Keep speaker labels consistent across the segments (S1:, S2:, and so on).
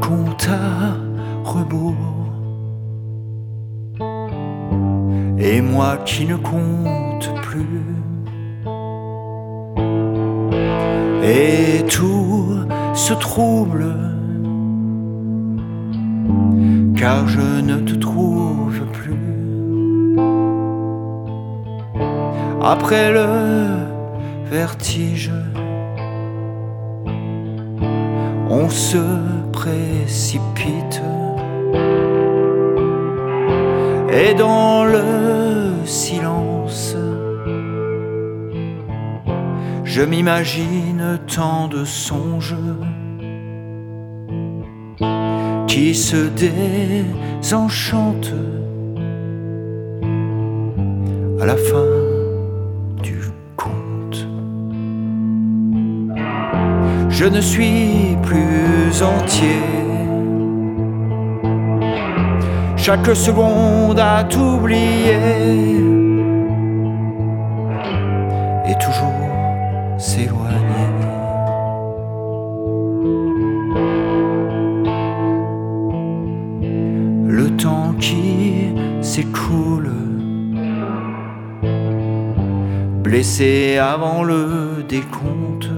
S1: compte à rebours, et moi qui ne compte plus, et tout se trouble, car je ne te trouve plus. Après le vertige, on se précipite, et dans le silence, je m'imagine tant de songes qui se désenchantent à la fin du conte. Je ne suis plus entier, chaque seconde à t'oublier, et toujours s'éloigner. Le temps qui s'écoule, blessé avant le décompte,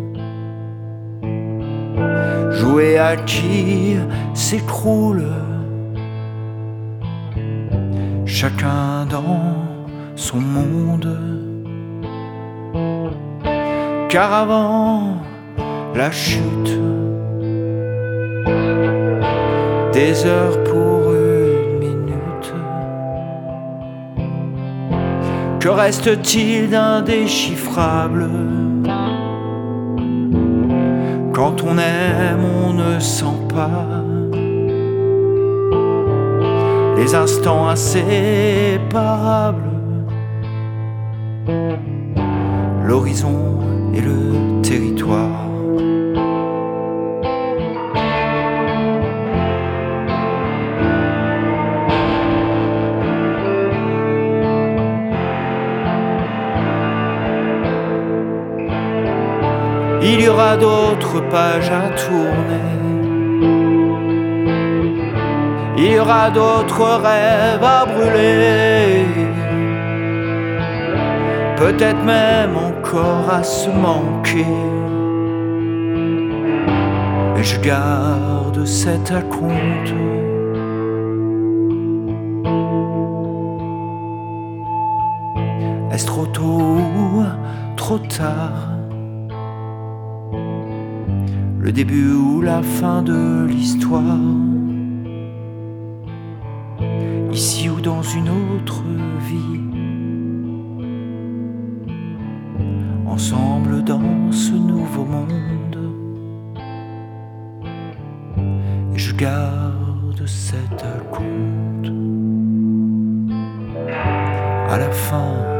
S1: joué à qui s'écroule, chacun dans son monde. Car avant la chute, des heures pour une minute, que reste-t-il d'indéchiffrable? Quand on aime, on ne sent pas les instants inséparables, l'horizon et le territoire. Il y aura d'autres pages à tourner, il y aura d'autres rêves à brûler, peut-être même encore à se manquer. Mais je garde cet acompte. Est-ce trop tôt ou trop tard? Le début ou la fin de l'histoire? Ici ou dans une autre vie? Ensemble dans ce nouveau monde. Et je garde cet acompte. À la fin